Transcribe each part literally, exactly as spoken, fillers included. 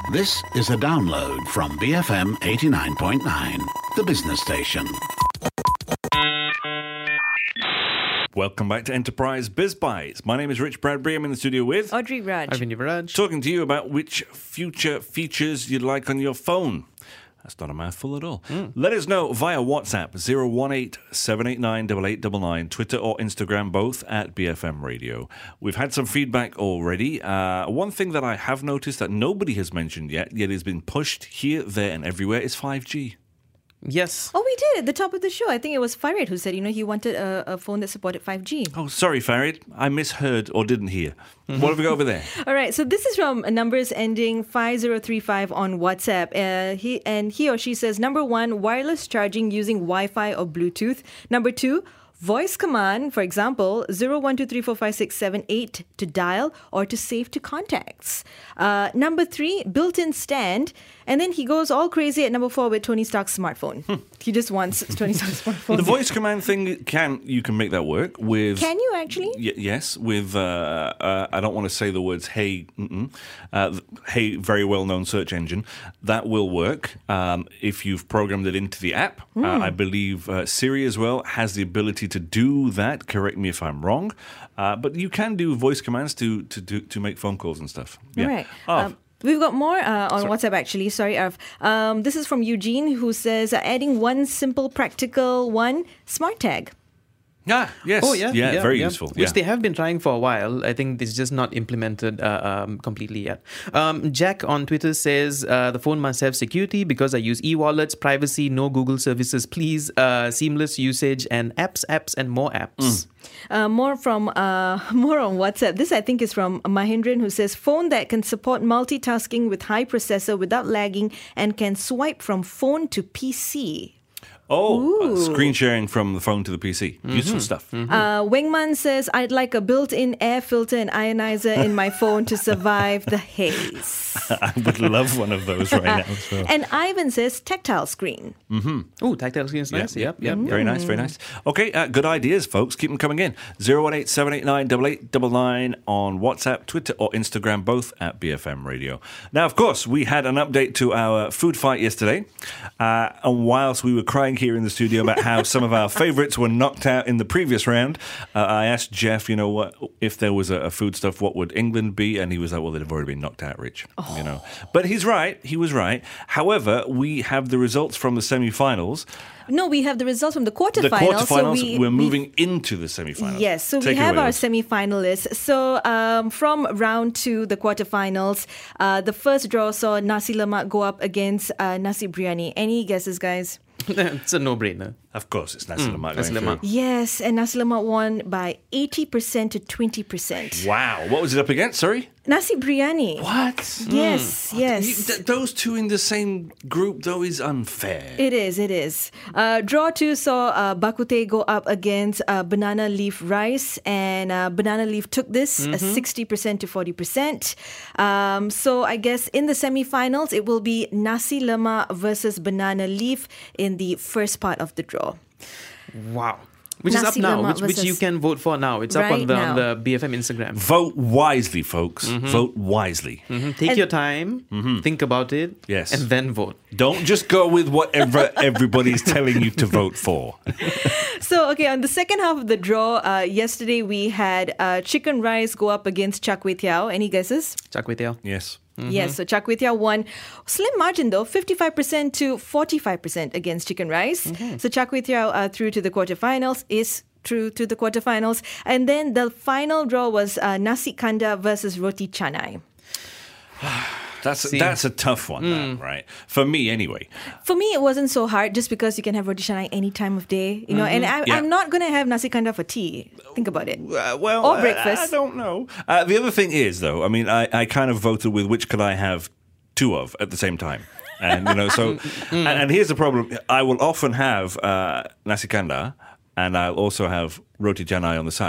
This is a download from B F M eighty-nine point nine, the business station. Welcome back to Enterprise Biz Bites. My name is Rich Bradbury. I'm in the studio with Audrey Raj. Arvind Yuvraj. talking to you about which future features you'd like on your phone. That's not a mouthful at all. Mm. Let us know via WhatsApp, zero one eight, seven eight nine, eight eight nine nine, Twitter or Instagram, both at B F M Radio. We've had some feedback already. Uh, one thing that I have noticed that nobody has mentioned yet, yet has been pushed here, there and everywhere, is five G. Yes. Oh, we did at the top of the show. I think it was Farid who said, you know, he wanted a, a phone that supported five G. Oh, sorry, Farid. I misheard or didn't hear. Mm-hmm. What have we got over there? All right. So this is from numbers ending five zero three five on WhatsApp. Uh, he And he or she says, number one, wireless charging using Wi-Fi or Bluetooth. Number two, voice command, for example, zero one two three four five six seven eight to dial or to save to contacts. Uh, number three, built-in stand. And then he goes all crazy at number four with Tony Stark's smartphone. Hmm. He just wants Tony Stark's smartphone. The voice command thing, can you can make that work with... Can you actually? Y- yes, with, uh, uh, I don't want to say the words, hey, uh, hey, very well-known search engine. That will work um, if you've programmed it into the app. Mm. Uh, I believe uh, Siri as well has the ability to do that. Correct me if I'm wrong. Uh, but you can do voice commands to to do, to make phone calls and stuff. Yeah. Right. Oh. Um, We've got more uh, on Sorry. WhatsApp, actually. Sorry, Arv. Um, this is from Eugene, who says, uh, adding one simple, practical one, smart tag. Ah, yes. Oh, yeah. Yeah, yeah very yeah. useful. Which yeah. they have been trying for a while. I think it's just not implemented uh, um, completely yet. Um, Jack on Twitter says, uh, the phone must have security because I use e-wallets, privacy, no Google services, please, uh, seamless usage, and apps, apps, and more apps. Mm. Uh, more from uh, more on WhatsApp. This, I think, is from Mahindran, who says, phone that can support multitasking with high processor without lagging and can swipe from phone to P C. Oh, uh, screen sharing from the phone to the P C. Mm-hmm. Useful stuff. Mm-hmm. Uh, Wengman says, I'd like a built-in air filter and ionizer in my phone to survive the haze. I would love one of those right now as well. And Ivan says, tactile screen. Mm-hmm. Oh, tactile screen is nice. Yep, Yep, yep. yep. Very nice, very nice. Okay, uh, good ideas, folks. Keep them coming in. zero one eight, seven eight nine, eight eight nine nine on WhatsApp, Twitter or Instagram, both at B F M Radio. Now, of course, we had an update to our food fight yesterday. Uh, and whilst we were crying here in the studio about how some of our favourites were knocked out in the previous round, uh, I asked Jeff, you know, what if there was a, a foodstuff, what would England be? And he was like, well, they'd have already been knocked out, Rich. Oh. You know, but he's right. He was right. However, we have the results from the semi-finals. No, we have the results from the quarterfinals. The quarterfinals, so we, we're moving into the semi-finals. Yes, so Take we have away, our Liz. semi-finalists. So um, from round two, the quarterfinals, uh, the first draw saw Nasi Lemak go up against uh, Nasi Biryani. Any guesses, guys? It's a no-brainer. Of course, it's Nasi Mm, Lemak Nasi going Lemak. through. Yes, and Nasi Lemak won by eighty percent to twenty percent. Wow. What was it up against? Sorry? Nasi Biryani. What? Yes, yes. You- th- those two in the same group, though, is unfair. It is, it is. Uh, draw two saw uh, Bak Kut Teh go up against uh, banana leaf rice, and uh, banana leaf took this uh, sixty percent to forty percent. Um, so I guess in the semi-finals, it will be Nasi Lemak versus banana leaf in the first part of the draw. Wow. Which Nasi is up now, Lemak which, which you versus- can vote for now. It's up Right on the, on now. the B F M Instagram. Vote wisely, folks. Vote wisely. Mhm. Take And- your time, think about it, Yes. and then vote. Don't just go with whatever everybody's telling you to vote for. So, okay, on the second half of the draw, uh, yesterday we had uh, chicken rice go up against Char Kway Teow. Any guesses? Char Kway Teow. Yes. Yes, so Char Kway Teow won. Slim margin though, fifty-five percent to forty-five percent against chicken rice. So Char Kway Teow uh, through to the quarterfinals, is through to the quarterfinals. And then the final draw was uh, Nasi Kanda versus Roti Canai. That's See. that's a tough one, that, right? For me, anyway. For me, it wasn't so hard just because you can have Roti Canai any time of day, you know, and I, Yeah. I'm not going to have Nasi Kanda for tea. Think about it. Uh, well, Or uh, breakfast. I don't know. Uh, the other thing is, though, I mean, I, I kind of voted with which could I have two of at the same time. And, you know, so, and, and here's the problem. I will often have uh, Nasi Kanda, and I'll also have Roti Canai on the side.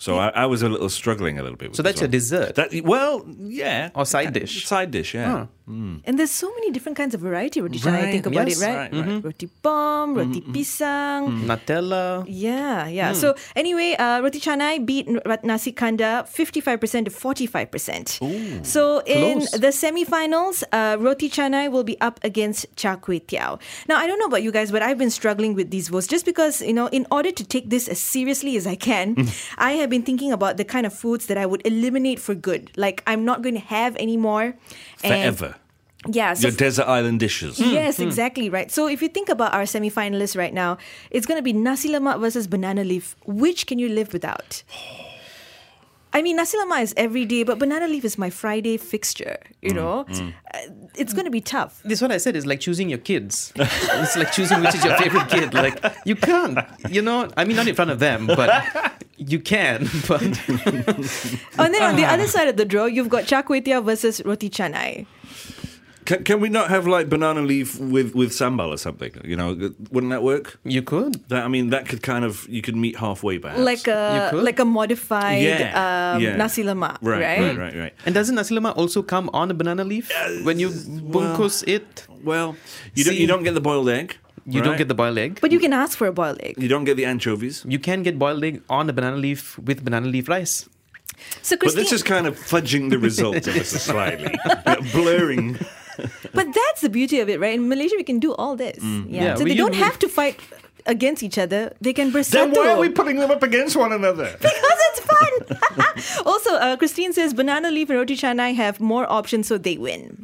So I, I was a little struggling a little bit with So this that's your one. dessert? That, well, yeah. Or side dish? Side dish, yeah. And there's so many different kinds of variety roti canai. I Right, think about yes, it, right? right, right. Roti bomb, roti pisang. Nutella. Yeah, yeah. So anyway, uh, roti canai beat n- nasi kanda fifty-five percent to forty-five percent. So in close. the semi-finals, uh, roti canai will be up against char kway teow. Now, I don't know about you guys, but I've been struggling with these votes just because, you know, in order to take this as seriously as I can, I have been thinking about the kind of foods that I would eliminate for good. Like, I'm not going to have anymore. And- Forever. Yeah. So Your desert island dishes. Yes, exactly right. So if you think about our semi-finalists right now, it's going to be nasi lemak versus banana leaf. Which can you live without? I mean, nasi lemak is every day, but banana leaf is my Friday fixture, you know? Uh, it's going to be tough. This is what I said is like choosing your kids. It's like choosing which is your favorite kid. Like, you can't, you know, I mean, not in front of them, but you can. But And then on the other side of the draw, you've got char kway teow versus roti canai. Can, can we not have like banana leaf with, with sambal or something? You know, wouldn't that work? you could. That I mean, that could kind of you could meet halfway, perhaps. Like a, could. like a modified Yeah, um, yeah. nasi lemak, right, right? right, right, right. And doesn't nasi lemak also come on a banana leaf when you bunkus it? Well, you don't See- you don't get the boiled egg. You don't right? get the boiled egg. But you can ask for a boiled egg. You don't get the anchovies. You can get boiled egg on a banana leaf with banana leaf rice. So But Christine, this is kind of fudging the results ever so slightly, blurring. But that's the beauty of it, right? In Malaysia, we can do all this. Yeah. Yeah, So we they don't usually- have to fight against each other. They can Then bersatu. why are we putting them up against one another? Because it's fun. Also, uh, Christine says banana leaf and roti canai have more options, so they win.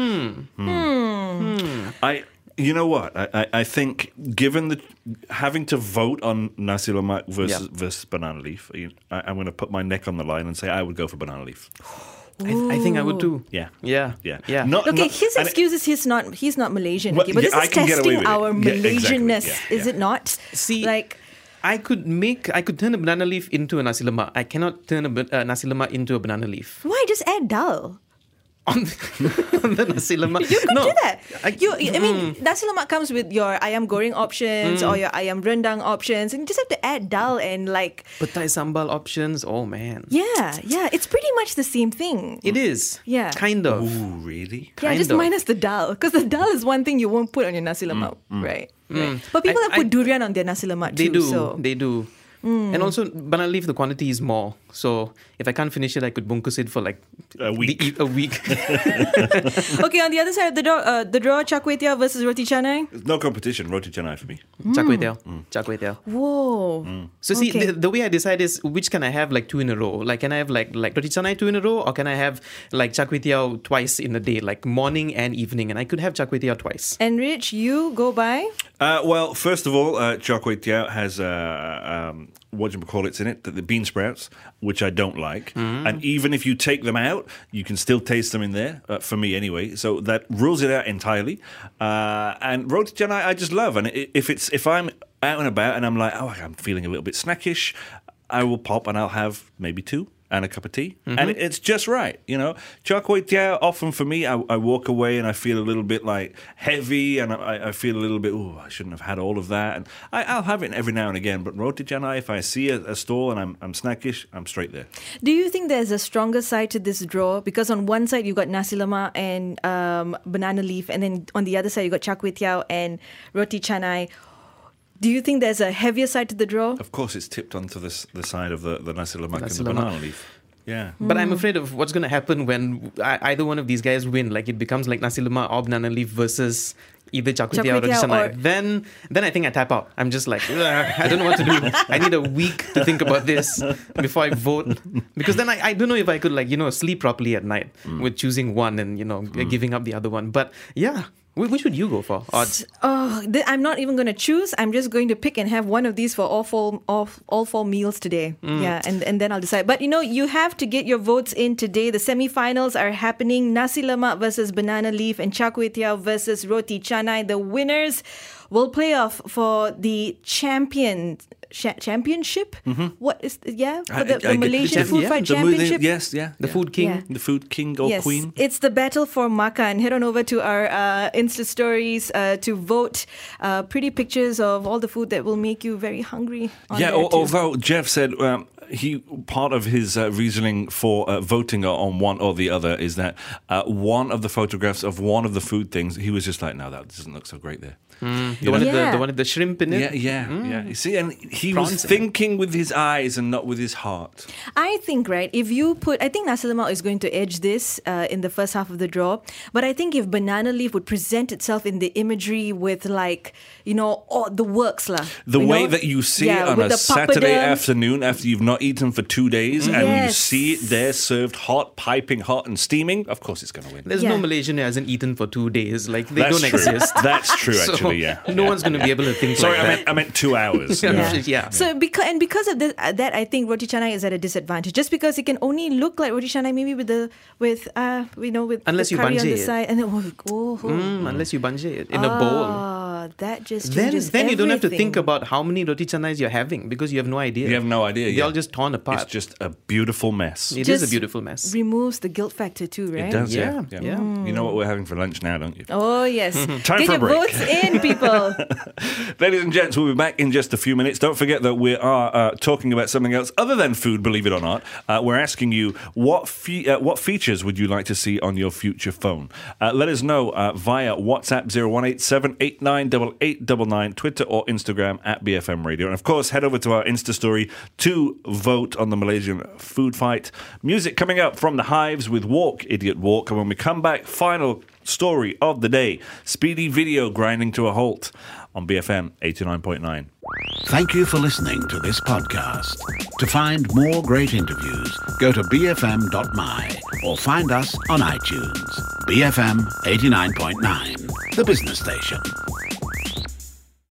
I, you know what? I, I, I think given the having to vote on nasi lemak versus Yeah. versus banana leaf, you- I, I'm going to put my neck on the line and say I would go for banana leaf. I, I think I would too. Yeah, Yeah. yeah, Yeah. Not, Okay, not- his and it- excuse is he's not he's not Malaysian. Well, Okay, but yeah, this I is can get away testing with it. our Yeah, exactly. Malaysianness, Yeah, is yeah. it not? See, like I could make, I could turn a banana leaf into a nasi lemak. I cannot turn a ba- uh, nasi lemak into a banana leaf. why just add dal? On the, on the nasi lemak. You could no, do that. I, you, I mean, nasi lemak comes with your ayam goreng options or your ayam rendang options, and you just have to add dal and like, Petai sambal options. Oh man. yeah, yeah, it's pretty much the same thing. It is. Yeah. Kind of. Ooh, really? Yeah, kind just of. minus the dal, because the dal is one thing you won't put on your nasi lemak, right? right? But people I- have put I- durian on their nasi lemak They too. do. So. They do. And also, banana leaf, the quantity is more. So if I can't finish it, I could bunkus it for like A week. the- a week. Okay, on the other side of the draw, uh, the draw, char kway teow versus roti canai. No competition. Roti canai for me. Char kway teow. Char kway teow. Whoa. So see, Okay. the, the way I decide is which can I have like two in a row? Like, can I have like like roti canai two in a row, or can I have like char kway teow twice in a day, like morning and evening? And I could have char kway teow twice. And Rich, you go by? Uh, well, first of all, uh, char kway teow has uh, um, what do you call it in it? The, the bean sprouts, which I don't like. And even if you take them out, you can still taste them in there. Uh, for me, anyway. So that rules it out entirely. Uh, and roti canai, I just love. And i- if it's if I'm out and about and I'm like, oh, I'm feeling a little bit snackish, I will pop and I'll have maybe two and a cup of tea, and it's just right, you know. Char kway teow, often for me, I, I walk away and I feel a little bit like heavy, and I, I feel a little bit, oh, I shouldn't have had all of that. And I, I'll have it every now and again, but roti canai, if I see a, a stall and I'm, I'm snackish, I'm straight there. Do you think there's a stronger side to this draw? Because on one side you got nasi lemak and um, banana leaf, and then on the other side you got char kway teow and roti canai. Do you think there's a heavier side to the draw? Of course, it's tipped onto this, the side of the, the nasi lemak Nasi and the lemak. banana leaf. Yeah. But I'm afraid of what's going to happen when I, either one of these guys win. Like, it becomes like nasi lemak or banana leaf versus either char kway Char teow or kway roti teow canai. or- Then, then I think I tap out. I'm just like, "Ugh, I don't know what to do. I need a week to think about this before I vote. Because then I, I don't know if I could, like, you know, sleep properly at night with choosing one and, you know, giving up the other one. But yeah, wh- which would you go for? Odds. Oh, th- I'm not even going to choose. I'm just going to pick and have one of these for all four, all, all four meals today. Yeah, and, and then I'll decide. But you know, you have to get your votes in today. The semi-finals are happening. Nasi lemak versus banana leaf and char kway teow versus roti canai. The winners will play off for the champion cha- championship. What is yeah for the, I- the I get- Malaysian the Food champ- Fight The mo- the- Championship? yes, yeah. The yeah. food king. Yeah. The food king or Yes, queen. it's the battle for makan. Head on over to our uh, Insta stories uh, to vote. Uh, pretty pictures of all the food that will make you very hungry. On Yeah, there al- too. although Jeff said um, he part of his uh, reasoning for uh, voting on one or the other is that uh, one of the photographs of one of the food things, he was just like, no, that doesn't look so great there. Mm. The, one with the, Yeah. the one with the shrimp in it. Yeah, yeah, Mm. yeah. You see, and he Prawns was in it. thinking with his eyes and not with his heart. I think, right, if you put, I think Nasi Lemak is going to edge this uh, in the first half of the draw. But I think if banana leaf would present itself in the imagery with, like, you know, all the works lah. The you way know? that you see Yeah, it on with a the Saturday papadum. afternoon after you've not eaten for two days and you Yes. see it there served hot, piping hot and steaming, of course it's going to win. There's Yeah. no Malaysian who hasn't eaten for two days. Like, they That's don't true. exist. That's true, So, actually, yeah. No Yeah. one's going to be able to think Sorry, like I that. meant, I meant two hours. Yeah. Yeah. Yeah. So because and because of this, uh, that, I think roti canai is at a disadvantage. Just because it can only look like roti canai, maybe with the with uh you know with Unless the you curry on banje the it. side, and then oh, oh, oh. Mm, unless you banje it in a bowl. Ah, that just Then, changes then you don't have to think everything. about how many roti canais you're having because you have no idea. You have no idea. They're yeah. all just torn apart. It's just a beautiful mess. It is a Just beautiful mess. removes the guilt factor too, right? It does, yeah. Yeah, yeah. You know what we're having for lunch now, don't you? Oh yes. Time Get for a your break. votes in, people. Ladies and gents, we'll be back in just a few minutes. Don't forget that we are uh, talking about something else other than food, believe it or not. Uh, we're asking you what fe- uh, what features would you like to see on your future phone? Uh, let us know uh, via WhatsApp zero one eight seven eight nine eight eight nine nine, Twitter or Instagram at B F M Radio. And of course, head over to our Insta story to vote on the Malaysian food fight. Music coming up from The Hives with Walk, Idiot Walk. And when we come back, final story of the day, Speedy Video grinding to a halt on B F M eighty-nine point nine. Thank you for listening to this podcast. To find more great interviews, go to b f m dot m y or find us on iTunes. B F M eighty-nine point nine, the business station.